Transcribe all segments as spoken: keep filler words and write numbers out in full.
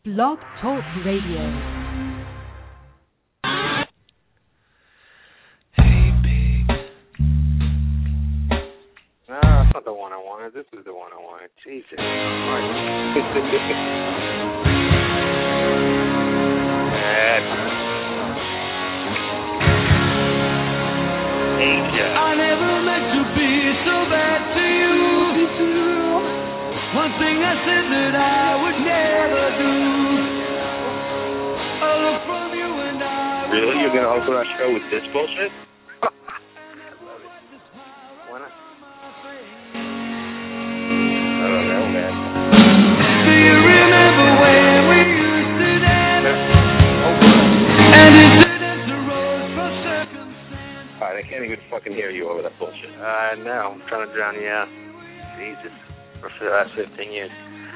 Blog Talk Radio. No, that's not the one I wanted. This is the one I wanted. Jesus I never meant to be so bad to you. One thing I said that I would never do. A look from you and I. Really? You're gonna open our show with this bullshit? Why not? I don't know, man. Do you remember when we used to dance? And incidents arose from circumstance. Alright, I can't even fucking hear you over that bullshit. Uh, no, I'm trying to drown you out. Jesus. For the last fifteen years.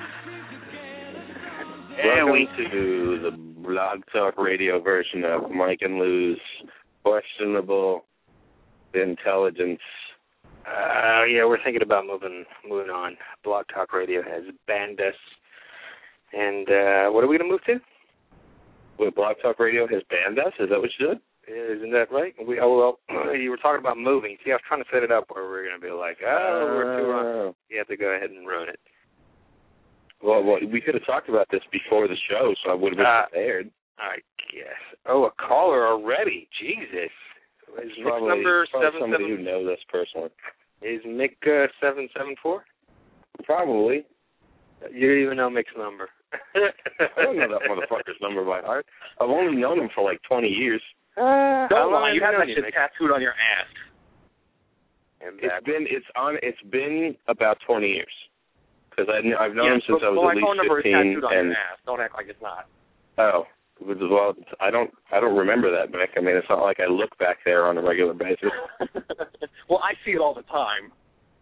Welcome to the Blog Talk Radio version of Mike and Lou's Questionable Intelligence. Uh, yeah, we're thinking about moving moving on. Blog Talk Radio has banned us. And uh, what are we going to move to? Wait, Blog Talk Radio has banned us? Is that what you did? Isn't that right? We, oh, well, you were talking about moving. See, I was trying to set it up where we're going to be like, oh, we're too wrong. You have to go ahead and ruin it. Well, well, we could have talked about this before the show, so I would have been uh, prepared. I guess. Oh, a caller already. Jesus. Is Mick probably, number probably seven somebody seven? who knows us personally. Is Mick uh, seven seven four? Probably. You don't even know Mick's number. I don't know that motherfucker's number by heart. I've only known him for like twenty years. Uh, Don't lie, you have that shit tattooed on your ass. It's been it's on it's been about twenty years because I've I've known yeah, him since but, I was well, at my phone least number is fifteen. tattooed on And your ass. Don't act like it's not. oh, well, I don't I don't remember that, Mick. I mean, it's not like I look back there on a regular basis. Well, I see it all the time.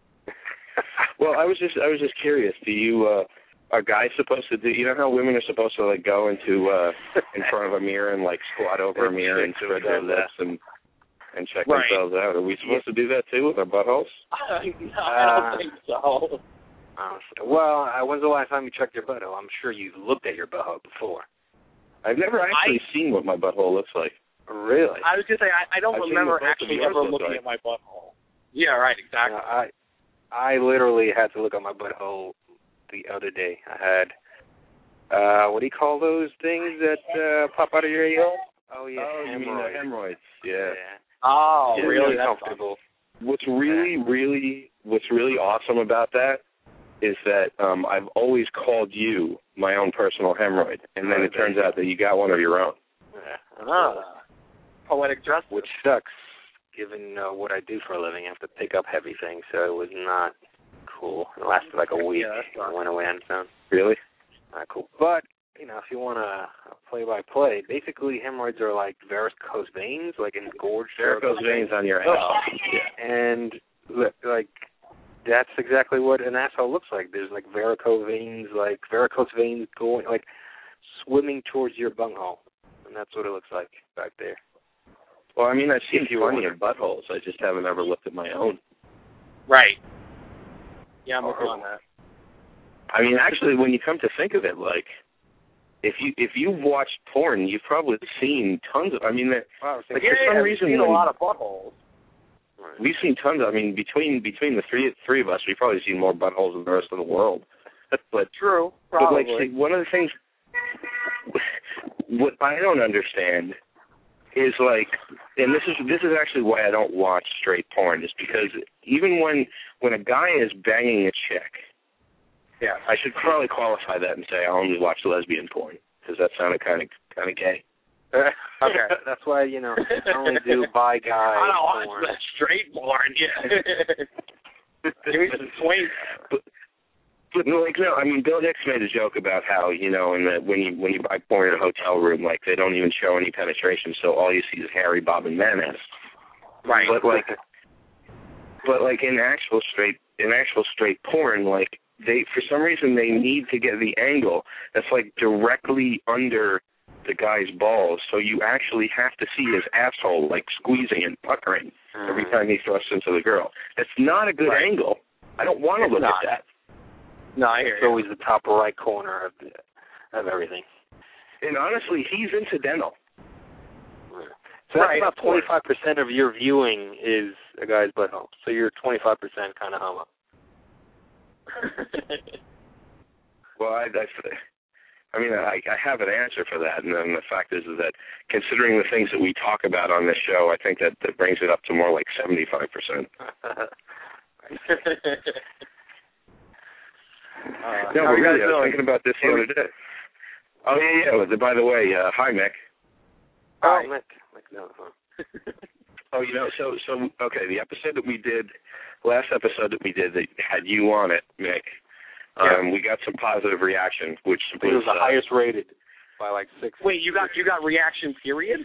Well, I was just I was just curious. Do you uh, are guys supposed to do? You know how women are supposed to like go into uh, in front of a mirror and like squat over a mirror and spread their lips and and check right. themselves out? Are we supposed to do that too with our buttholes? I, no, I don't Uh, think so. Honestly. Well, uh, when's the last time you checked your butthole? I'm sure you've looked at your butthole before. I've never actually I, seen what my butthole looks like. Really? I was going to say, I, I don't I've remember actually ever looking like. at my butthole. Yeah, right, exactly. Uh, I I literally had to look at my butthole the other day. I had, uh, what do you call those things that uh, pop out of your ear? Oh, yeah, oh, you mean the hemorrhoids. hemorrhoids? Yeah. yeah. Oh, It's really? That's That's comfortable. What's really, really, what's really awesome about that is that um, I've always called you my own personal hemorrhoid, and then it turns out that you got one of your own. Yeah. Ah, poetic justice. Which sucks, given uh, what I do for a living. I have to pick up heavy things, so it was not cool. It lasted like a week. Yeah, I went away on its own. Really? Not cool. But, you know, if you want to play-by-play, basically hemorrhoids are like varicose veins, like engorged Varicose veins on your ass. Oh. Yeah. And, like, that's exactly what an asshole looks like. There's, like, varicose veins, like, varicose veins going, like, swimming towards your bunghole. And that's what it looks like back there. Well, I mean, I've seen If you plenty were- of buttholes. I just haven't ever looked at my own. Right. Yeah, I'm working on that. I mean, actually, when you come to think of it, like, if you if you've watched porn, you've probably seen tons of. I mean, that, Wow, like yeah, for some yeah, reason, we've seen when, a lot of buttholes. we've seen tons of. I mean, between between the three three of us, we've probably seen more buttholes than the rest of the world. But True, but probably. like, see, one of the things what I don't understand is like, and this is this is actually why I don't watch straight porn, is because even when when a guy is banging a chick, yeah, I should probably qualify that and say I only watch lesbian porn, because that sounded kind of kind of gay. Okay. That's why, you know, I only do bi guy I don't watch porn. that straight porn, yeah. Give me some swing. But, but no, like no, I mean, Bill Hicks made a joke about how, you know, in the, when you when you buy porn in a hotel room, like they don't even show any penetration, so all you see is Harry, Bob, and Mayonnaise. Right. But like, but like in actual straight in actual straight porn, like they for some reason they need to get the angle that's like directly under the guy's balls, so you actually have to see his asshole like squeezing and puckering mm. every time he thrusts into the girl. That's not a good right. angle. I don't want to look not. at that. No, I hear It's you. always the top right corner of the, of everything. And honestly, he's incidental. So that's Right, about of course. twenty-five percent of your viewing is a guy's butthole. So you're twenty-five percent kind of homo. Well, I, I, I mean, I, I have an answer for that, and then the fact is, is that considering the things that we talk about on this show, I think that, that brings it up to more like seventy-five percent. Uh, no, how but you guys really, I was doing? thinking about this the other day. Oh, yeah, yeah. By the way, uh, hi, Mick. Oh, Hi. Mick. Mick, no, huh? Oh, you know, so, so okay, the episode that we did, last episode that we did that had you on it, Mick, um, Yeah. we got some positive reaction, which I think it was the uh, highest rated by like six. Wait, you got you got reaction period?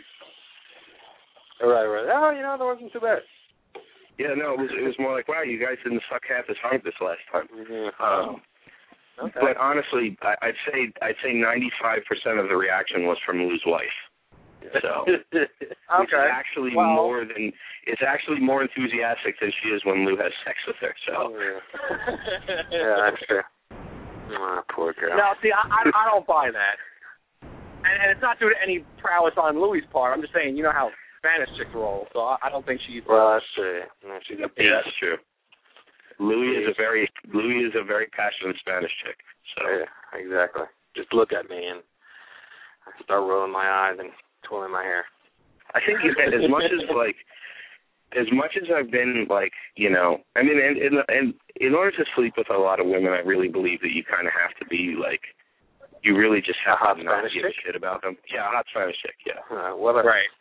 Right, right. Oh, you know, that wasn't too bad. Yeah, no, it was it was more like, wow, you guys didn't suck half as hard this last time. Yeah. Um, Okay. But honestly, I, I'd say I'd say ninety-five percent of the reaction was from Lou's wife. So, which is Okay. actually Well- more than it's actually more enthusiastic than she is when Lou has sex with her. So, Oh, yeah. Yeah, that's true. Oh, poor girl. No, see, I, I, I don't buy that. And, and it's not due to any prowess on Louis' part. I'm just saying, you know how Spanish chicks roll, so I, I don't think she's... Well, that's true. No, she's a yeah, that's true. Louis is a very Louis is a very passionate Spanish chick. So, Yeah, exactly. Just look at me and I start rolling my eyes and twirling my hair. I think as much as like. As much as I've been, like, you know, I mean, and, and, and in order to sleep with a lot of women, I really believe that you kind of have to be, like, you really just have A hot to not Spanish give a chick? shit about them. Yeah, a hot Spanish chick, yeah. Uh, what a, Right.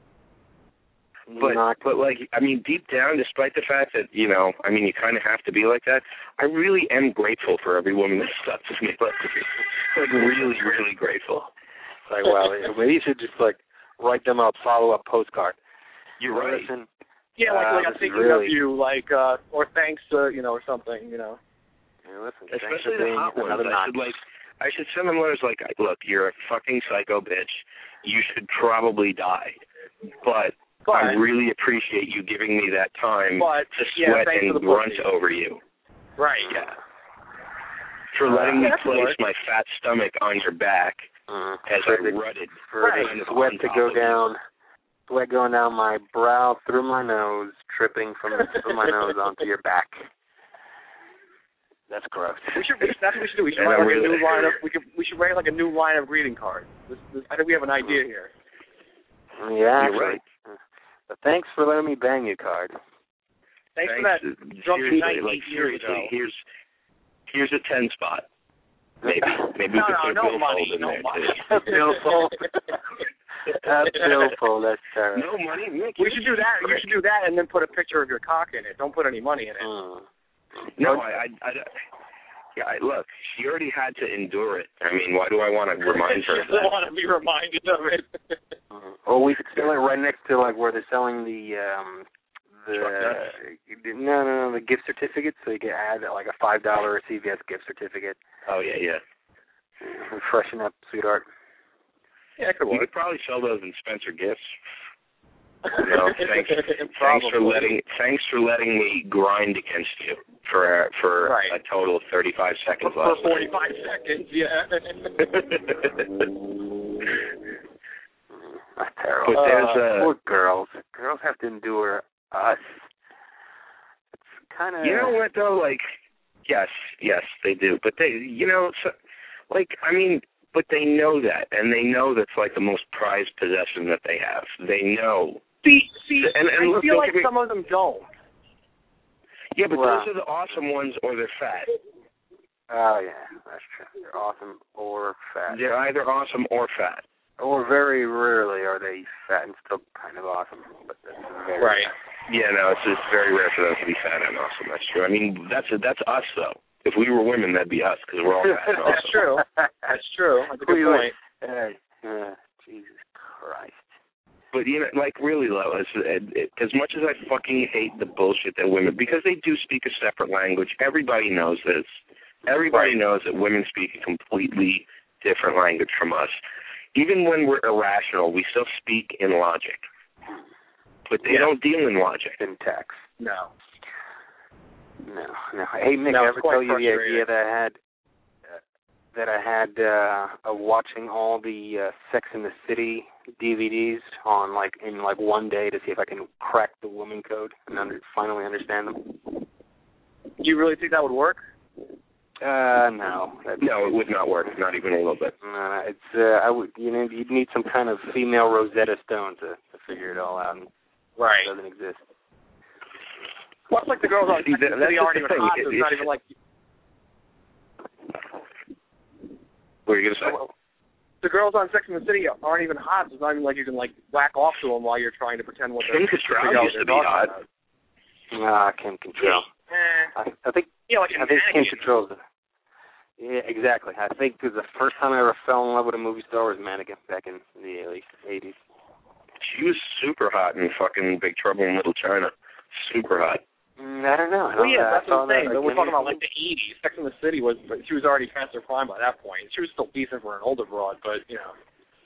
But, not, but, like, I mean, deep down, despite the fact that, you know, I mean, you kind of have to be like that, I really am grateful for every woman that stuck to me. Like, like really, really grateful. like, well, maybe you should just, like, write them a follow-up postcard. You're right. Listen, Yeah, like, uh, like I'm this is thinking really, of you, like, uh, or thanks, uh, you know, or something, you know. Yeah, listen, thanks Especially for the being hot ones. another I notch. should, like, I should send them letters like, look, you're a fucking psycho bitch. You should probably die. But, But, I really appreciate you giving me that time but to yeah, sweat thanks and for the grunt pussy. over you. Right. Yeah. For letting Uh, me that's place work. my fat stomach on your back Uh, as for I the, rutted. for Right. the kind of sweat on to top go of you. down, sweat going down my brow, through my nose, tripping from the tip of my nose onto your back. That's gross. We should. We should that's what we should do. We should And write I'm like a really- new line of. We could. We should write like a new line of greeting cards. This, this, I think we have an idea here. Yeah, You're actually. right. But thanks for letting me bang you card. Thanks, for that. drunk Seriously, night like eight years seriously, ago. here's here's a ten spot. Maybe maybe No, we could no, put no a billfold money, in no there money. too. A billfold. A billfold, that's terrible. No money, Nick. We should do that. You should do that, and then put a picture of your cock in it. Don't put any money in it. Mm. No, I, I, I, yeah. I, look, she already had to endure it. I mean, why do I want to remind her She of doesn't that? want to be reminded of it. Mm. Or we could sell it right next to like where they're selling the um the Truck nuts? no no no the gift certificates, so you can add like a five dollar C V S gift certificate. Oh yeah, yeah. Freshen up, sweetheart. Yeah, it could You work. could probably sell those in Spencer Gifts. You know, thanks, thanks for Probably. letting thanks for letting me grind against you for for Right. a total of thirty five seconds For last night. forty-five seconds, yeah. That's terrible. But there's Uh, a Poor girls. Girls have to endure us. It's kind of. you know what though, like yes, yes they do, but they you know so, like I mean. But they know that, and they know that's like the most prized possession that they have. They know. See, see, And- and I look, feel don't like get me- some of them don't. Yeah, but Wow. those are the awesome ones, or they're fat. Oh yeah, that's true. They're awesome or fat, They're either awesome or fat. or very rarely are they fat and still kind of awesome. But that's very Right. Yeah, no, it's just very rare for them to be fat and awesome. That's true. I mean, that's that's us though. If we were women, that'd be us because we're all fat and awesome. That's true. That's true. That's a good We point. would- Hey, uh, Jesus Christ. But you know, like really, low. As, as much as I fucking hate the bullshit that women, because they do speak a separate language. Everybody knows this. Everybody Right. knows that women speak a completely different language from us. Even when we're irrational, we still speak in logic. But they Yeah. don't deal in logic. Syntax. No. No, no. Hey, Nick, No, I it's ever quite tell you the frustrating. idea that I had? Uh, that I had uh, of watching all the uh, Sex and the City D V Ds on like in like one day to see if I can crack the woman code and under, finally understand them. Do you really think that would work? Uh, no. That'd No, it would not work. Not even a little bit. Uh, it's uh, I would you know you'd need some kind of female Rosetta Stone to, to figure it all out. And right. It doesn't exist. Plus, like the girls on See, Sex and the that's City just aren't the even thing. hot. It- So it's not it's- even like. What are you gonna say? The girls on Sex and the City aren't even hot. So it's not even like you can like whack off to them while you're trying to pretend what they're. Kim Cattrall figure out used what to be they're hot. talking Ah, Kim Cattrall. about. Eh. I, I think Yeah, like I think Kim Mannequin. Cattrall's. Yeah, exactly. I think the first time I ever fell in love with a movie star was Mannequin back in the eighties. She was super hot in fucking Big Trouble in Little China. Super hot. Mm, I don't know. I Well, don't yeah, know. that's I saw what I'm saying. that But we're again talking about like recently. the eighties. Sex and the City was, but she was already past her prime by that point. She was still decent for an older broad, but you know.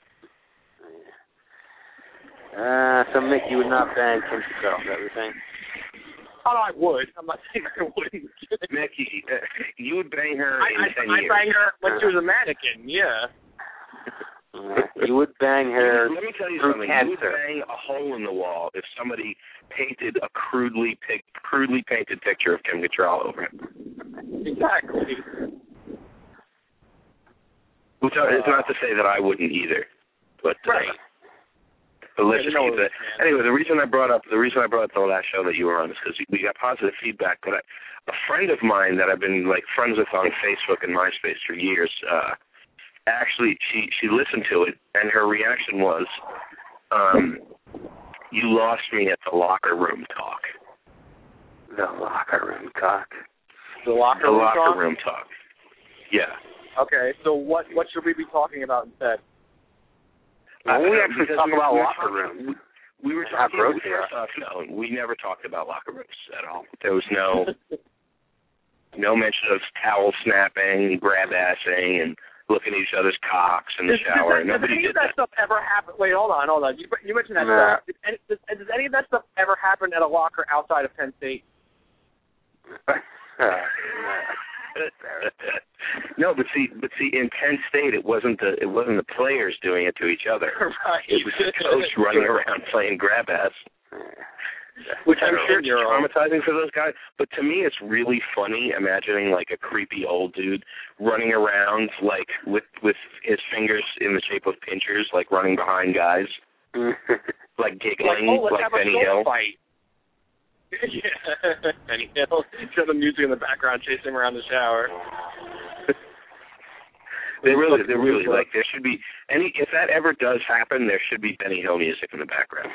Uh, so Mick, you would not bang Kim Cattrall, is that what you're saying? Oh, no, I would. I'm not saying I wouldn't. Mick, you, uh, you would bang her I, in I, ten I years. banged her like she was a mannequin. Yeah. Uh, you would bang her Let me tell you through something. cancer. You would bang a hole in the wall if somebody painted a crudely pic- crudely painted picture of Kim Cattrall over it. Exactly. Which uh, is not to say that I wouldn't either, but uh, Right. But let's Yeah, just no keep worries, it. man. Anyway, the reason I brought up the reason I brought up the last show that you were on is because we got positive feedback. But I, a friend of mine that I've been like friends with on Facebook and MySpace for years, uh, actually she she listened to it and her reaction was, um, "You lost me at the locker room talk." The locker room cock. The locker The room locker talk? room talk. Yeah. Okay, so what what should we be talking about instead? Well, we Uh, actually because talk we were- about we were locker talking- rooms. We, we were And how talking. gross we they first are. off, no, we never talked about locker rooms at all. There was no no mention of towel snapping, grab assing, and looking at each other's cocks in the Does, shower. does, that, does Nobody any did of that, that. stuff ever happen? Wait, hold on, hold on. You, you mentioned that Nah. stuff. Did any, does, does any of that stuff ever happen at a locker outside of Penn State? No, but see, but see, in Penn State, it wasn't the it wasn't the players doing it to each other. Right. It was the coach running around playing grab ass, which I'm sure is traumatizing for those guys. But to me, it's really funny imagining like a creepy old dude running around like with with his fingers in the shape of pinchers, like running behind guys, like giggling, like, oh, let's like have Benny a Hill. fight. Yeah, Benny Hill. Show the music in the background, chase him around the shower. They really, they really like. There should be any. If that ever does happen, there should be Benny Hill music in the background.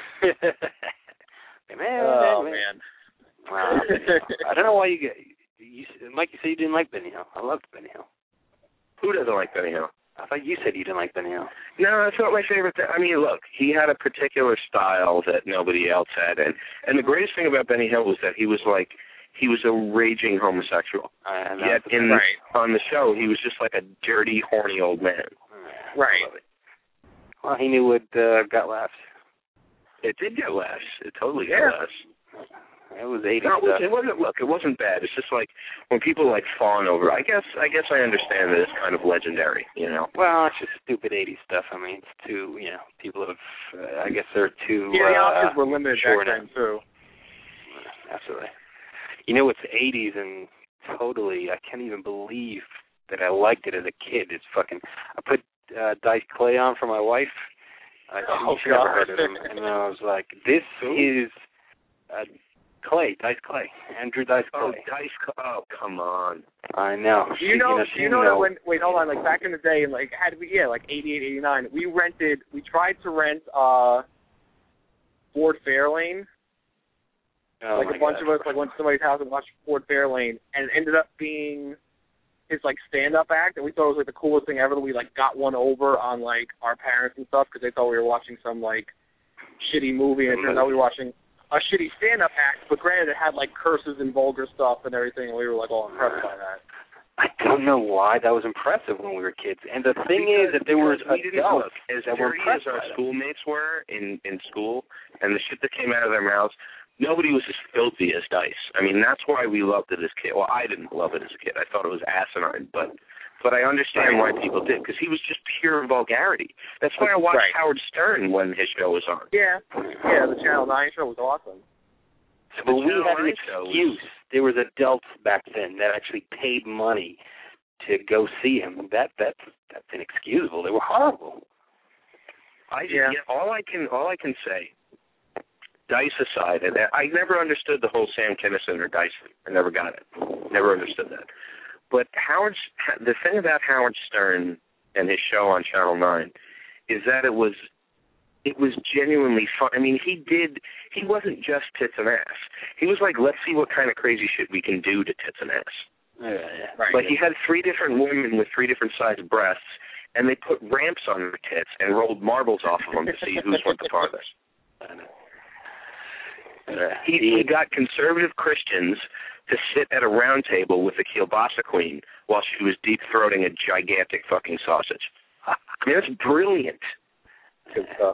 Oh man. Wow. I don't know why you get. You, Mike, you said you didn't like Benny Hill. I loved Benny Hill. Who doesn't like Benny Hill? I thought you said you didn't like Benny Hill. No, that's not my favorite thing. I mean, look, he had a particular style that nobody else had, and and the greatest thing about Benny Hill was that he was like, he was a raging homosexual. Uh, and Yet that's- in right. on the show, he was just like a dirty, horny old man. Right. Well, he knew what uh, got laughs. It did get laughs. It totally Yeah. got laughs. It was eighties No, it stuff. wasn't, it wasn't. Look, it wasn't bad. It's just like when people like fawn over. I guess. I guess I understand that it's kind of legendary. You know. Well, it's just stupid eighties stuff. I mean, it's too, you know, people have, uh, I guess they're too. Yeah, the uh, options were limited sure back then too. Absolutely. You know, it's eighties and totally, I can't even believe that I liked it as a kid. It's fucking, I put uh, Dice Clay on for my wife. I Oh, she never God. heard of him. And I was like, this is uh, Clay, Dice Clay, Andrew Dice Clay. Oh, Dice. Oh, come on. I know. Do She- you know? she Do you know didn't that when? Wait, hold on. Like back in the day, like had we yeah, like eighty-eight, eighty-nine, we rented. We tried to rent uh Ford Fairlane. Oh like my a bunch God. of us like went to somebody's house and watched Ford Fairlane, and it ended up being his like stand-up act, and we thought it was like the coolest thing ever. That we like got one over on like our parents and stuff because they thought we were watching some like shitty movie, and it turned out we were watching a shitty stand-up act. But granted, it had like curses and vulgar stuff and everything, and we were like all impressed by that. I don't know why that was impressive when we were kids. And the thing Because, is that there was we didn't adults look as that were dirty impressed as our by that. schoolmates were in in school, and the shit that came out of their mouths. Nobody was as filthy as Dice. I mean, that's why we loved it as kids. Well, I didn't love it as a kid. I thought it was asinine, but but I understand Right. why people did, because he was just pure vulgarity. That's why I watched Right. Howard Stern when his show was on. Yeah, yeah, the Channel nine show was awesome. But we Channel had an nine show was- excuse. There was adults back then that actually paid money to go see him. That that's that's inexcusable. They were horrible. I Yeah. yeah. All I can all I can say, Dice aside, and I never understood the whole Sam Kinison or Dice thing. I never got it. Never understood that. But Howard, the thing about Howard Stern and his show on Channel nine is that it was it was genuinely fun. I mean, he did. He wasn't just tits and ass. He was like, let's see what kind of crazy shit we can do to tits and ass. Yeah, yeah. Right. Like he had three different women with three different sized breasts, and they put ramps on their tits and rolled marbles off of them to see who's went the farthest. He, he got conservative Christians to sit at a round table with the kielbasa queen while she was deep-throating a gigantic fucking sausage. I mean, that's brilliant. Good stuff.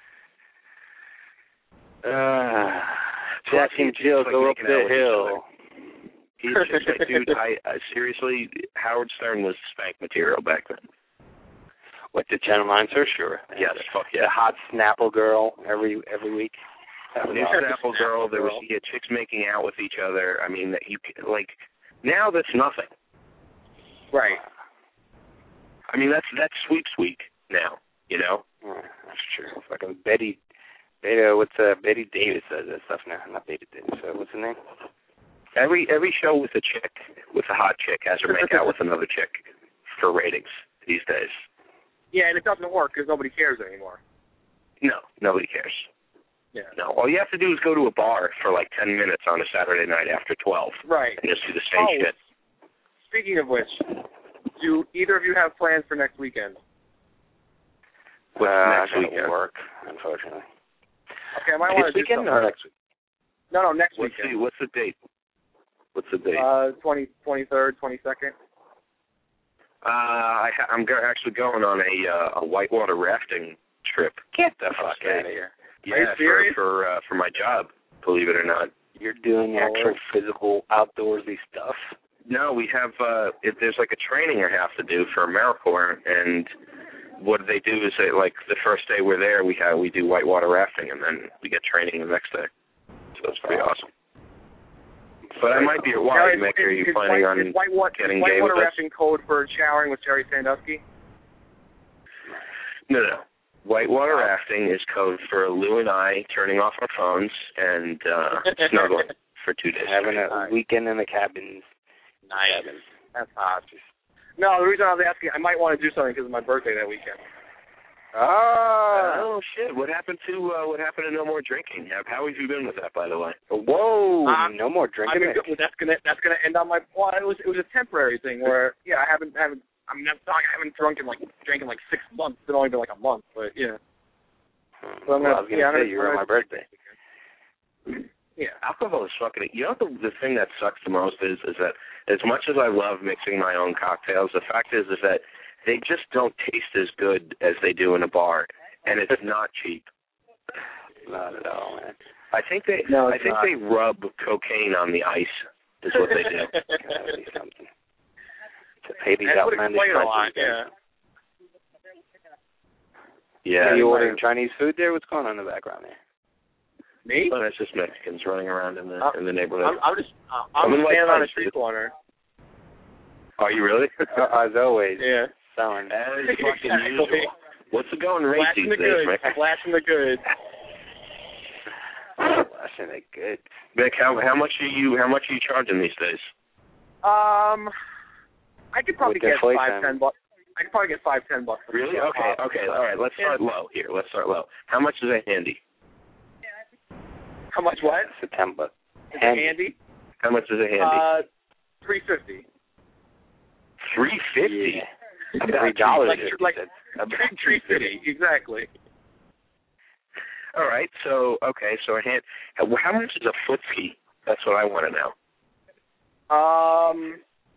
Uh, Plus, Jack and he's Jill just, like, go up making the out with each hill. other. He's just like, dude, I, I seriously, Howard Stern was spank material back then. What, the Channel nine search? Sure. Yes, fuck The yeah. hot Snapple girl every every week. That was New awesome. Snapple Girl, there was yeah, chicks making out with each other. I mean, that you could, like, now that's nothing. Right. I mean, that's that's sweeps week now, you know? Yeah, that's true. Fucking Betty, Betty, what's uh, Betty Davis does that stuff now. Not Betty Davis. Uh, what's her name? Every every show with a chick, with a hot chick, has her make out with another chick for ratings these days. Yeah, and it doesn't work because nobody cares anymore. No, nobody cares. Yeah. No, all you have to do is go to a bar for like ten minutes on a Saturday night after twelve, Right. and you'll see the same Oh. shit. Speaking of which, do either of you have plans for next weekend? Uh, next I gotta weekend? work, unfortunately. Okay, I might want This to do weekend something. or next week? No, no, next What's the weekend. what's the date? What's the date? Uh, twenty, twenty-third, twenty-second. Uh, I ha- I'm go- actually going on a uh, a whitewater rafting trip. Get the Oh, fuck okay. out of here. Yeah, Are you for serious? for uh, for my job, believe it or not. You're doing Oh. actual physical outdoorsy stuff. No, we have uh if there's like a training I have to do for AmeriCorps, and what they do is they, like the first day we're there, we have we do whitewater rafting, and then we get training the next day. So it's pretty awesome. But I might be at Now, Wide is- Mick. Are is- you is planning white, on is whitewater, getting is gay with whitewater us? rafting code for showering with Jerry Sandusky? No, no. Whitewater rafting is code for Lou and I turning off our phones and uh, snuggling for two days. Having a Nice. weekend in the cabins. Nice. That's hot. No, the reason I was asking, I might want to do something because it's my birthday that weekend. Ah. Oh shit! What happened to uh, what happened to No More Drinking? How, how have you been with that, by the way? Whoa! Um, no more I drinking. mean, well, that's gonna that's gonna end on my. Well, it was it was a temporary thing where yeah, I haven't haven't. I mean, I'm not, I haven't drunk in like drank in like six months. It's only been like a month, but yeah. Hmm. So I'm well, gonna- I was gonna yeah, I'm say gonna- you were on I'm my gonna- birthday. Yeah. Alcohol is fucking. You know the the thing that sucks the most is is that as much as I love mixing my own cocktails, the fact is is that they just don't taste as good as they do in a bar, and it's not cheap. Not at all, man. I think they No, I it's think not. they rub cocaine on the ice. Is what they do. Gotta be something. To pay these That would outlandish explain a lot. prices, guys. Yeah. Yeah. Are you Yeah. ordering Chinese food there? What's going on in the background there? Me? Well, that's just Mexicans running around in the Uh, in the neighborhood. I'm, I'm just uh, I'm I'm in White standing on a Plains, street dude. corner. Are you really? Uh, as always, Yeah. selling. As fucking Exactly. usual. What's the going rate Flashing these the days, goods. Mick? Flashing the goods. Flashing it good. Mick, how how much are you how much are you charging these days? Um, I could probably With get inflation. five ten bucks. I could probably get five ten bucks. for Really? the Okay, pop. okay, all right. Let's start low here. Let's start low. How much is a handy? How much? What? September. Is Handy. it handy? How much is a handy? Uh, three fifty. Three fifty. Yeah. Three dollars. Like- fifty like- cents. Three three fifty. Exactly. All right. So okay. So a hand. How how much is a footski? That's what I want to know. Um,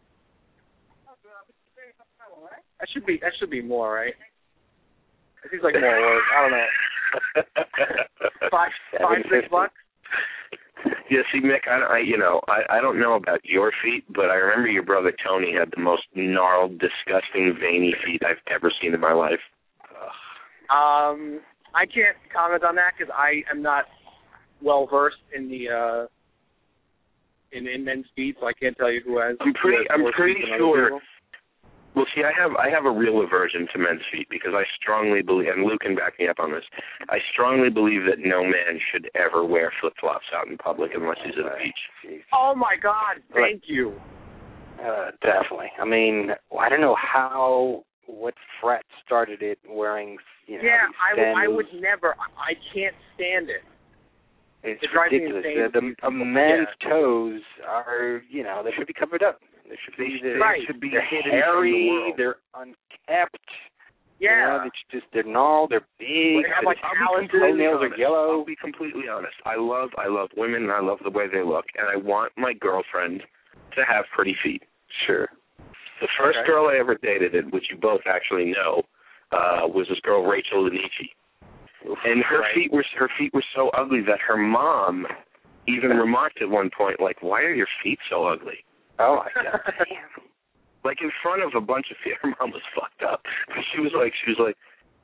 that should be that should be more, right? It seems like more work. I don't know. Five, five, six seven fifty. bucks. Yeah, see, Mick, I, I you know, I, I don't know about your feet, but I remember your brother Tony had the most gnarled, disgusting, veiny feet I've ever seen in my life. Um, I can't comment on that because I am not well versed in the uh, in, in men's feet, so I can't tell you who has. I'm pretty. Has I'm pretty feet than sure. other people. Well, see, I have I have a real aversion to men's feet because I strongly believe, and Luke can back me up on this, I strongly believe that no man should ever wear flip-flops out in public unless he's at the beach. Oh, my God. Thank you. Uh, definitely. I mean, I don't know how, what frat started it wearing, you know, Yeah, I, w- I sandals. would never. I can't stand it. It's it drives me ridiculous. insane. The, the, a man's yeah. toes are, you know, they should be covered up. They should be, they, right. should be they're hairy, the they're unkept. Yeah. You know, it's just, they're gnarled, they're big, they have, like, toenails are yellow. I'll be completely honest. I love, I love women, and I love the way they look, and I want my girlfriend to have pretty feet. Sure. The first okay. girl I ever dated, which you both actually know, uh, was this girl, Rachel Lanichi. And her right. feet were her feet were so ugly that her mom even remarked at one point, like, "Why are your feet so ugly?" Oh my God! Damn. Like in front of a bunch of feet. Her mom was fucked up. But she was like, she was like,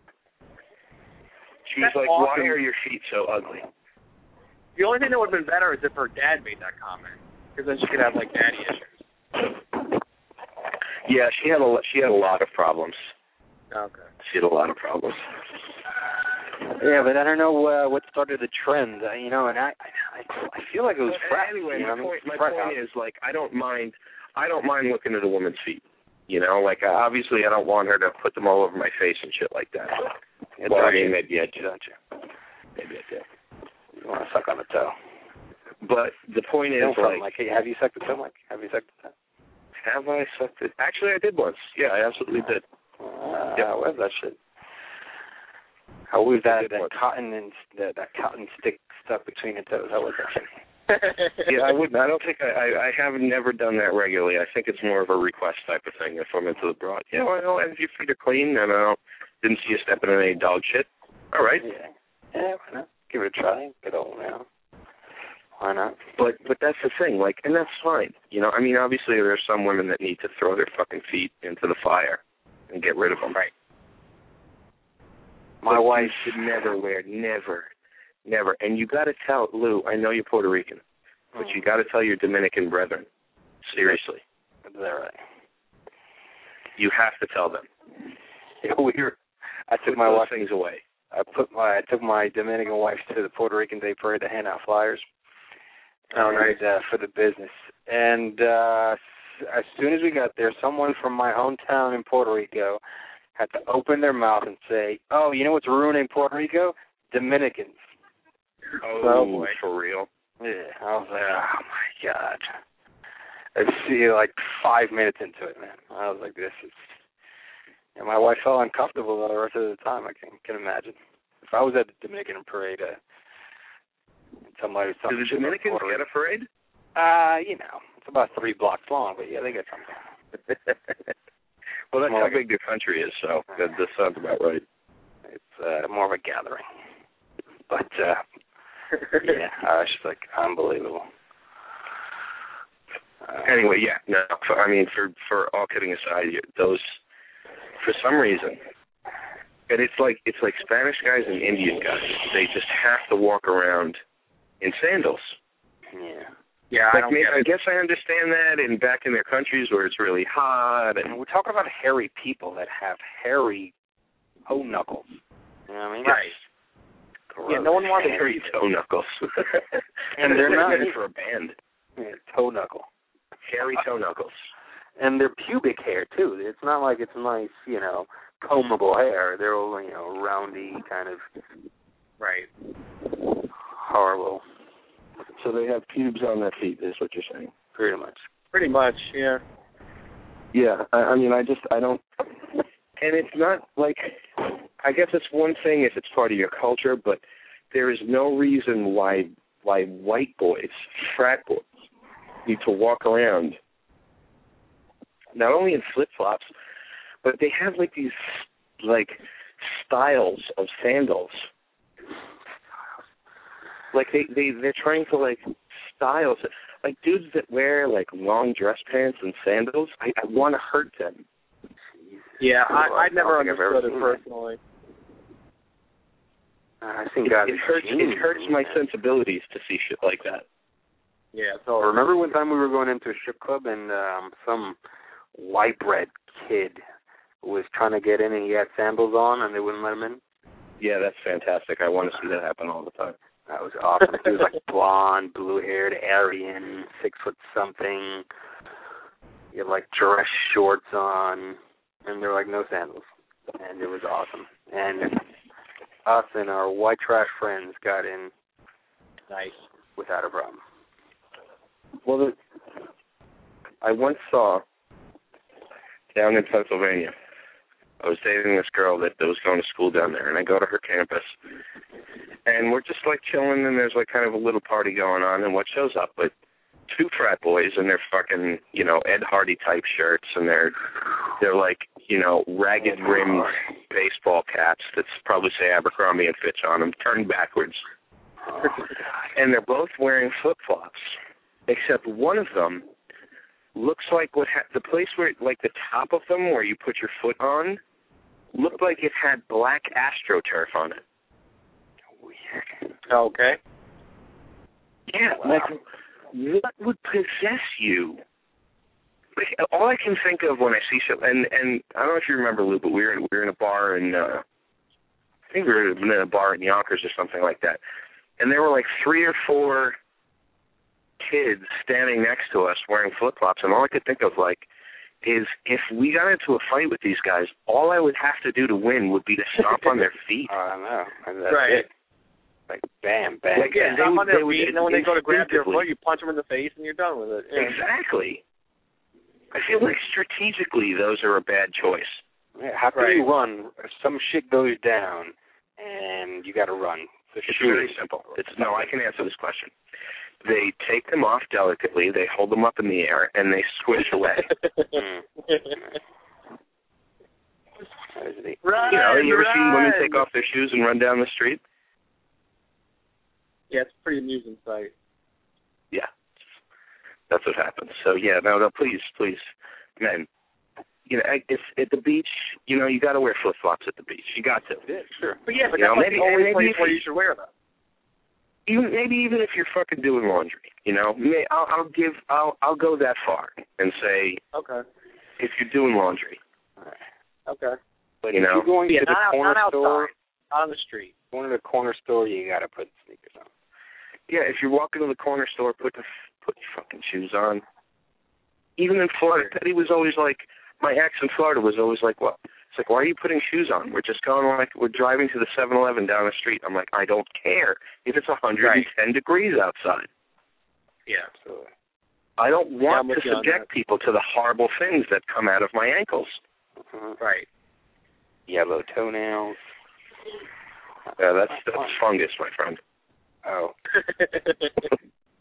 she was That's like, awesome. "Why are your feet so ugly?" The only thing that would have been better is if her dad made that comment, because then she could have like daddy issues. Yeah, she had a she had a lot of problems. Okay. She had a lot of problems. Yeah, but I don't know uh, what started the trend, uh, you know, and I, I, I feel like it was But frat. anyway, you know, my point, my frat point house. is, like, I don't mind, I don't mind looking at a woman's feet. You know, like, uh, obviously, I don't want her to put them all over my face and shit like that. It's Well, I right. mean, maybe I do. Don't you? Maybe I do. You want to suck on the toe? But the point is, Don't like, like, hey, have you sucked the toe, Mike? Have you sucked the toe? have I sucked it? Actually, I did once. Yeah, I absolutely did. Uh, Yep. Where's that shit? How was that, did that once. cotton and that, that cotton stick stuck between the toes? How was that shit? Yeah, I wouldn't. I don't think I, I. I have never done that regularly. I think it's more of a request type of thing. If I'm into the broad, yeah, well, if your feet are clean and I don't, didn't see you stepping in any dog shit, all right. Yeah, yeah, why not? Give it a try. Get old now. Why not? But but that's the thing, like, and that's fine. You know, I mean, obviously there are some women that need to throw their fucking feet into the fire and get rid of them. Right. My but wife should never wear, never, never. And you got to tell Lou. I know you're Puerto Rican, but mm. you got to tell your Dominican brethren. Seriously, Is that right? you have to tell them. Yeah, we were. I took Put my those wife. things away. I put my. I took my Dominican wife to the Puerto Rican Day Parade to hand out flyers. Oh, and, nice. uh, for the business. And uh, as soon as we got there, someone from my hometown in Puerto Rico had to open their mouth and say, "Oh, you know what's ruining Puerto Rico? Dominicans." Oh, Oh, boy. for real? Yeah, I was like, "Oh my God!" I see, like five minutes into it, man. I was like, "This is." And my wife felt uncomfortable the rest of the time. I can can imagine. If I was at the Dominican parade, uh, somebody was Do talking the shit about Dominicans Puerto get Rico. a parade? Uh, you know, it's about three blocks long, but yeah, they get something. Well, that's More how like big their country is, so that, that sounds about right. It's uh, more of a gathering. But, uh, yeah, uh, it's just like unbelievable. Uh, Anyway, yeah, no, for, I mean, for for all kidding aside, you- those, for some reason, and it's like it's like Spanish guys and Indian guys, they just have to walk around in sandals. yeah. Yeah, I Like, don't maybe, get I it. guess I understand that in back in their countries where it's really hot. And And we're talking about hairy people that have hairy toe knuckles. You know what I mean? Right. Gross. Yeah, no one wants to hairy toe knuckles. And they're not even for a band. Yeah, toe knuckle. Hairy toe knuckles. And they're pubic hair, too. It's not like it's nice, you know, combable hair. They're all, you know, roundy, kind of Right. horrible, So they have pubes on their feet, is what you're saying. pretty much. Pretty much, yeah. Yeah, I, I mean, I just, I don't, and it's not like, I guess it's one thing if it's part of your culture, but there is no reason why why white boys, frat boys, need to walk around, not only in flip-flops, but they have, like, these, like, styles of sandals. Like, they, they, they're trying to, like, styles. Like dudes that wear like long dress pants and sandals, I, I want to hurt them. Yeah, I, I never I don't think I've ever understood it seen personally. I think It, guys it hurts. It hurts my sense. sensibilities to see shit like that. Yeah, So so remember one time we were going into a strip club and um some white bread kid was trying to get in and he had sandals on and they wouldn't let him in? Yeah, that's fantastic. I want to see that happen all the time. That was awesome. He was like blonde, blue-haired, Aryan, six foot something. He had like dress shorts on, and there were like no sandals, and it was awesome. And us and our white trash friends got in nice without a problem. Well, the, I once saw down in Pennsylvania. I was dating this girl that, that was going to school down there, and I go to her campus, and we're just like chilling, and there's like kind of a little party going on, and what shows up but two frat boys in their fucking, you know, Ed Hardy type shirts, and they're they're like, you know, ragged rimmed baseball caps that probably say Abercrombie and Fitch on them, turned backwards, and they're both wearing flip flops, except one of them looks like what ha- the place where, like the top of them where you put your foot on, looked like it had black AstroTurf on it. Weird. okay. Yeah, Wow. like, what would possess you? Like, all I can think of when I see shit, and, and I don't know if you remember, Lou, but we were in, we were in a bar in, uh, I think we were in a bar in Yonkers or something like that, and there were like three or four kids standing next to us wearing flip-flops, and all I could think of, like, is if we got into a fight with these guys, all I would have to do to win would be to stomp on their feet. I don't know. And that's Right. it. Like, bam, bam, Like, bam. yeah, they Stomp would- on their they would feet, and then when they go to grab your instinctively- foot, you punch them in the face, and you're done with it. Yeah. Exactly. I feel like strategically those are a bad choice. Yeah, how can Right. you run? Some shit goes down, and you got to run. So It's shoot. very simple. It's no, I can answer this question. They take them off delicately, they hold them up in the air, and they squish away. Mm. That is neat. Right, You know, you ever seen women right. take off their shoes and run down the street? Yeah, it's a pretty amusing sight. Yeah. That's what happens. So, yeah, no, no, please, please, men, you know, it's at the beach, you know, you got to wear flip-flops at the beach. You got to. Yeah, sure. But yeah, but You that's know, like maybe- the only maybe place if where you- you should wear them. Even maybe even if you're fucking doing laundry, you know, may, I'll, I'll give, I'll, I'll go that far and say, Okay. if you're doing laundry, Okay. But You if know? you're going Yeah, to the not, out- corner not store, outside. Out on the street. going to the corner store, you got to put sneakers on. yeah, if you're walking to the corner store, put the put your fucking shoes on. Even in Florida, Teddy was always like, my ex in Florida was always like, what? It's like, why are you putting shoes on? We're just going like, we're driving to the seven eleven down the street. I'm like, I don't care if it's one hundred ten Right. degrees outside. Yeah. Absolutely. I don't Yeah, want I'm with to you on subject that. people to the horrible things that come out of my ankles. Mhm. Right. Yellow toenails. Yeah, that's that's fungus, my friend. Oh. Is that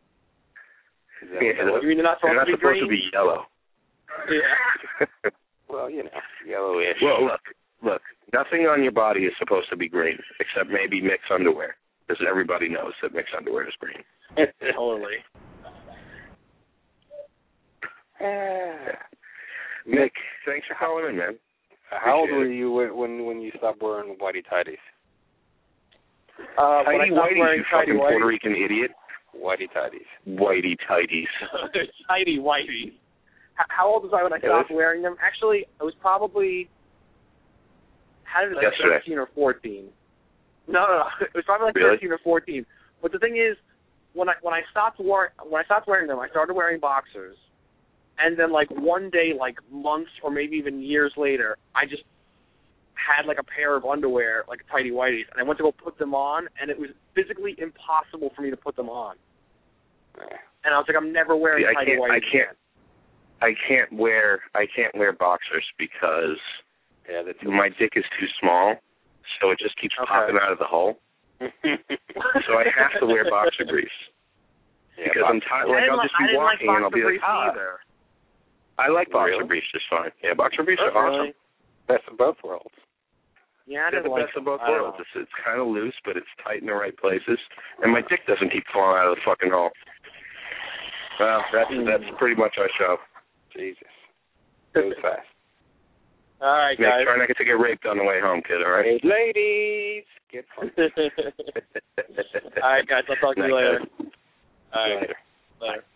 Yeah, what You mean they're not They're supposed not to be supposed green? to be yellow. Yeah. well, you know, yellowish. Well, look, look, nothing on your body is supposed to be green, except maybe mixed underwear, because everybody knows that mixed underwear is green. Totally. Nick, thanks for calling in, man. How old Appreciate were it. you when when, when you stopped wearing whitey tighties? Uh, when I Tidy stopped whities, wearing you tidy fucking Puerto whities. Rican idiot. Whitey tighties. Whitey tighties. Tidy whities. H- How old was I when I Yeah, stopped that's- wearing them? Actually, I was probably, how did it like Yesterday. thirteen or fourteen. No, no, no. It was probably like Really? thirteen or fourteen. But the thing is, when I when I stopped wearing when I stopped wearing them, I started wearing boxers, and then like one day, like months or maybe even years later, I just had like a pair of underwear, like tidy whities, and I went to go put them on, and it was physically impossible for me to put them on. And I was like, I'm never wearing See, I tidy can't- whities I can't- I can't wear I can't wear boxers because Yeah, that's my dick is too small, so it just keeps Okay. popping out of the hole. So I have to wear boxer briefs yeah, because I'm tired. I Like didn't I'll like, just I be didn't like walking and I'll boxer be like, briefs ah. either. I like boxer Really? briefs just fine. Yeah, boxer briefs are Really? awesome. Best of both worlds. Yeah, I They're didn't the like best of them. both I don't worlds. know. It's, it's kind of loose, but it's tight in the right places, and my dick doesn't keep falling out of the fucking hole. Well, that's that's pretty much our show. Jesus. Goes fast. All right, Make, guys. try not to get raped on the way home, kid, all right? Hey, ladies. Get fucked. All right, guys. I'll talk to you Night, later. guys. All right. Later. Later.